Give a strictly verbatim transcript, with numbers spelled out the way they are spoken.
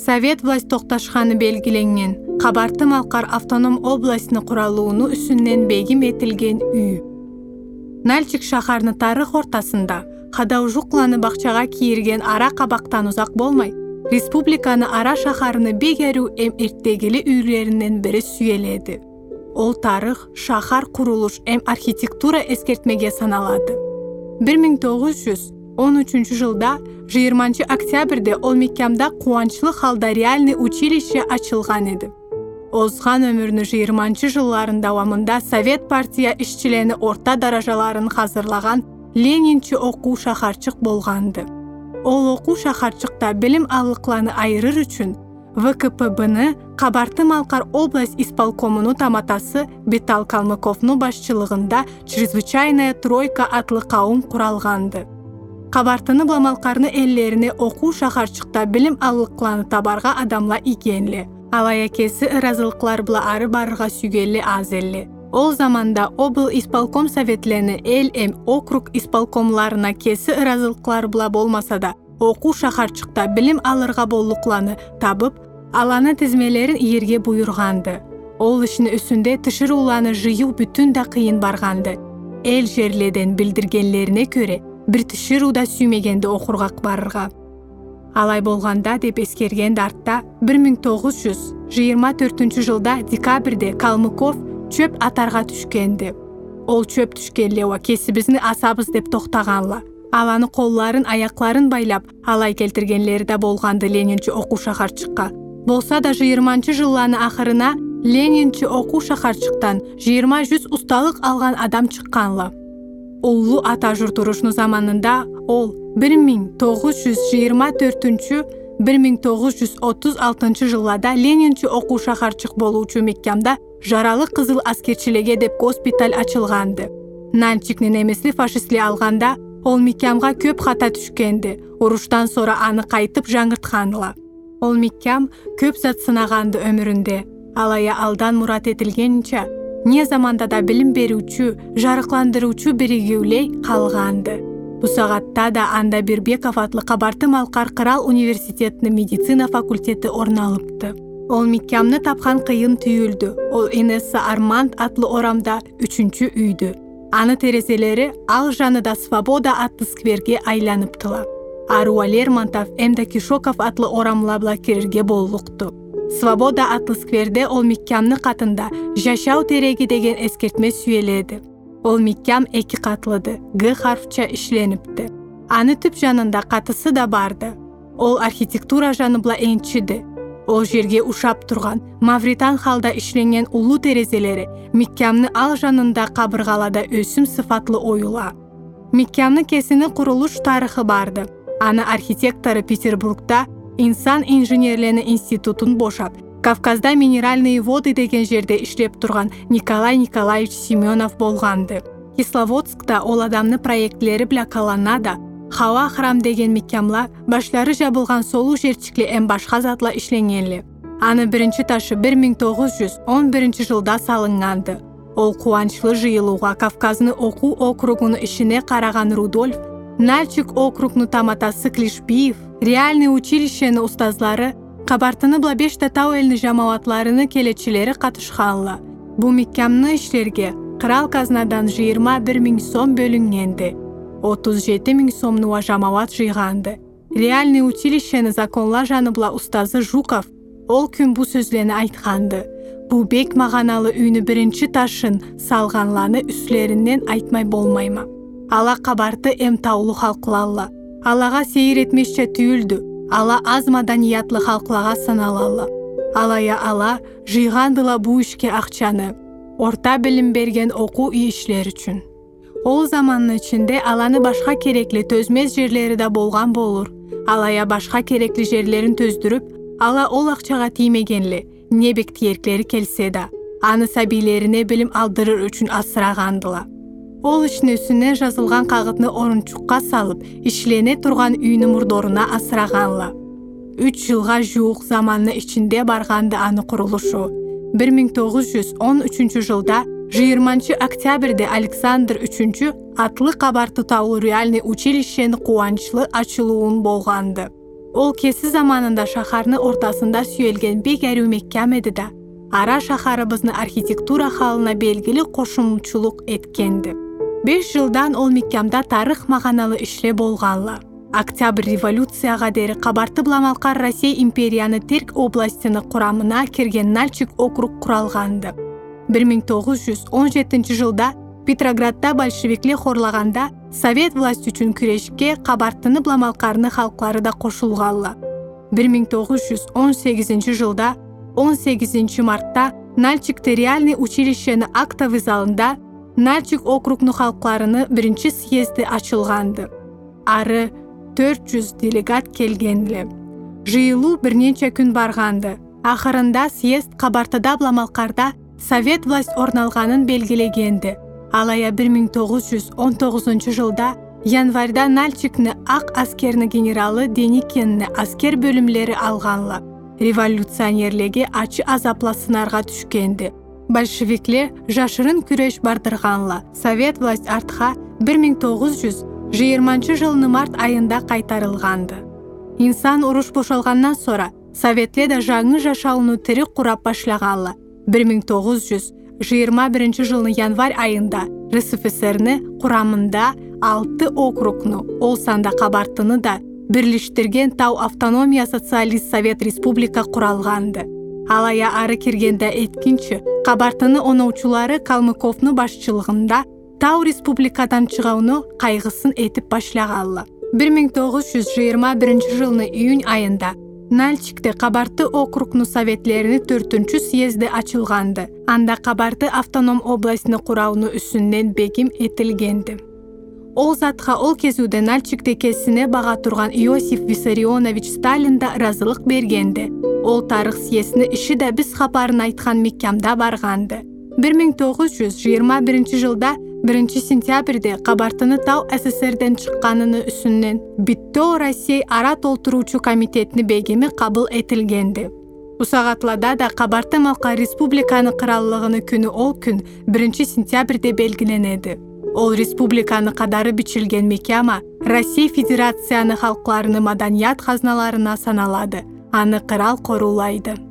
Совет власть токташканы белгиленген Кабарты-Балкар автоном областыны куралууну үсүнөн бегим этилген үй. Нальчик шахарны тарых ортасында кадаужукланы бакчага кийирген ара кабактан узак болмай, республиканы ара шахарыны бегерүү эм эртегили үйлеринен бири сүйеледи. Ол тарых, шахар курулуш эм архитектура эскертмеге саналады. бир миң тогуз жүз он үчүнчү жылда жыйырманчы октябрде ол Меккамда кубанычлуу халда реальный училище ачылган эди. Озган өмүрүнүн жыйырманчы жылларынын давамында Совет партия ишчилери орта даражаларын hazırлаган Ленинчи окуу шахарчык болгонду. Ол окуу шахарчыкта билим алыкланы айырыр үчүн вэ ка пэ бэ-ны Кабарты-Балкар область исполкомунун таматасы Бетал Калмыковнун башчылыгында чрезвычайная тройка атлы кауым куралганды. Кабарты-Балкарны эллерине окуу шахарчыкта билим алыкланы табарга адамла игенли. Алай экеси ыразылыклар бла ары барырга сүйгелли аз элли. Ол заманда обл исполком советлени эл эм округ исполкомларына кеси ыразылыклар бла болмаса да, окуу шахарчыкта билим алырга болукланы табып, аланы тизмелерин ийерге буйрганды. Ол ишин үстүндө тышырууланы жыюу бүтүн да кыйын барганды. Эл жерледен билдиргенлерине көрө, бир тышырууда сүймегенди окурга барырга. Алай болганда деп эскерген артта бир миң тогуз жүз жыйырма төртүнчү жылда декабрде Калмыков чөп атарга түшкенди. Ол чөп түшкенле кесибизни асабыз деп токтаганла. Аланы колларын, аякларын байлап, алай келтиргенлери да болгонду Ленинчи окуу шахарчыкка. Болса да жыйырманчы жылларынын ахырына Ленинчи окуу шахарчыктан жыйырма жүз усталык алган адам чыкканла. Улуу ата журтурушунун заманында ол бир миң тогуз жүз жыйырма төртүнчү — бир миң тогуз жүз отуз алтынчы жылларда Ленинчи окуу шахарчык болуучу Меккамда жаралы кызыл аскерчилеге деп госпиталь ачылганды. Нальчикни немесли фашистли алганда ол Меккамга көп хата түшкенди. Уруштан sonra аны кайтып жаңыртканла. Ол Меккам көп зат сынаганды өмүрүндө. Алая алдан мурат этилгенче не заманда да билим берүүчү, жарыкландыруучу биригүүлей калганды. Бу сагатта да анда Бирбеков атлы Кабарты-Балкар Кырал университетинин медицина факультети орун алыпты. Ол Меккамны тапкан кыйын түйүлдү. Ол Инесса Арманд атлы орамда үчүнчү үйдү. Аны терезелери ал жаныда Свобода атлы скверге айланыптыла. Аруа Лермонтов эмда Кишоков атлы орамлабла кирерге болукту. Свобода атлы скверде ол Меккамны катында жашау тереги деген эскертме сүйеледи. Ол Меккам эки катлыды, Г харфча иштенипти. Аны түп жанында катысы да барды. Ол архитектура жаны бла энчиди. Ол жерге ушап турган Мавритан халда ишленген улуу терезелери Меккамны ал жанында кабыргалада өсүм сыфатлы оюла. Меккамны кесини курулуш тарыхы барды. Аны архитектору Петербургда инсан инженерлери институтун бошап, Кавказда минеральные воды деген жерде иштеп турган Николай Николаевич Семенов болганды. Кисловодскта ол адамны проектлери бля Колоннада, Хава храм деген Меккамла башлары жабылган солу жерчикли эм башка затла ишленгенли. Аны биринчи ташы бир миң тогуз жүз он биринчи жылда салынганды. Ол кубанычлуу жыйылууга Кавказны окуу округунун ишине караган Рудольф, Нальчик округунун таматасы Клишбиев, реальный училищенин устазлары, Кабартыны бешта тау элини жамаатларынын келечилери катышканла. Бу Меккамны иштерге кырал казнадан жыйырма бир миң сом бөлүнгенди. отуз жети миң сомнуа жамаат жыйганды. Реальный училищенин законла жаны бла устазы Жуков ол күн бу сөзлени айтканды. Бу бек маганалы үйнү биринчи ташын салганланы үслеринен айтмай болмайма. Ала Кабарты эм таулуу халкылалла. Алага сейир этмешче түйүлдү. Ала аз маданиятлы халклага саналалла. Алая ала жыйгандыла бу ишке акчаны. Орта билим берген окуу үй иштери үчүн. Ол заманын ичинде аланы башка керекли төзмөз жерлери да болган болур. Алая башка керекли жерлерин төздүрүп, ала ол акчага тиймегенли, небек тиерклери келсе да, аны сабийлерине билим алдырыр үчүн асырагандыла. Ол ишин үстүнө жазылган кагытны орунчукка салып, ишлене турган үйнүн мурдоруна асыраганла. үч жылга жуук заманын ичинде барганды аны курулушу. бир миң тогуз жүз он үчүнчү жылда жыйырманчы октябрде Александр үчүнчү атлы Кабарты таулуу реальный училищенин кубанычлуу ачылуун болганды. ол кесі заманында шахарны ортасында сүйелген бек әрүү меккам еді да, ара шахарыбызны архитектура халына белгілі қошумчулук эткенди. беш жылдан ол меккамда тарых маганалы ишле болганла. Октябрь революцияга дери Кабарты Бламалкар Россия империяны Терк областыны курамына кирген Нальчик округ куралганды. бир миң тогуз жүз он жетинчи жылда Петроградда большевиклер хорлаганда Совет власть үчүн күрешке Кабартыны Бламалкарны халклары да кошулганла. бир миң тогуз жүз он сегизинчи жылда он сегизинчи мартта Нальчикте реальный училищені актовый залында Нальчик округну халкларыны биринчи съезди ачылганды. Ары төрт жүз делегат келгенле. Жыйылуу бир нече күн барганды. Ахырында съезд Кабартыда Бламалкарда Совет власть орналганын белгилегенди. Алая бир миң тогуз жүз он тогузунчу жылда январда Нальчикни ак аскерни генералы Деникинни аскер бөлүмлери алганла. Революционерлеги ачы азапла сынарга түшкенди. Большевиклер жашырын күреш бардырганла. Совет власть артка бир миң тогуз жүз жыйырманчы жылны март айында кайтарылганды. Инсан уруш бошалгандан sonra Советлер да жаңы жашауну тирик курап башлаганла. бир миң тогуз жүз жыйырма биринчи жылны январь айында РСФСРны курамында алты округну, ол санда Кабартыны да бирлиштирген Тау автономия социалист Совет республика куралганды. Алая ары киргенде эткинчи Кабартыны оноучулары Калмыковну башчылыгында Тау республикадан чыгууну кайгысын этип башлаганла. бир миң тогуз жүз жыйырма биринчи жылны июнь айында Нальчикте Кабарты округну советлерини төртүнчү съезди ачылганды. Анда Кабарты автоном областыны курауну үсүннен бегим этилгенди. Ол затка ол кезүүдө Нальчикте кесине бага турган Иосиф Виссарионович Сталин да ыраазылык бергенди. Ол тарых съездини иши да биз кабарын айткан меккамда барганды. бир миң тогуз жүз жыйырма биринчи жылда биринчи сентябрде Кабартыны Тау СССРден чыкканыны үсүннен Биттоо Россия ара толтуруучу комитетини бегими кабыл этилгенди. Усагатлада да Кабарты Малка республиканы кыраллыгыны күнү ол күн биринчи сентябрде белгиленеди. Ол республиканы кадары бичилген мекама Россия Федерацияны халкларыны маданият казналарына саналады. Аны кырал корулайды.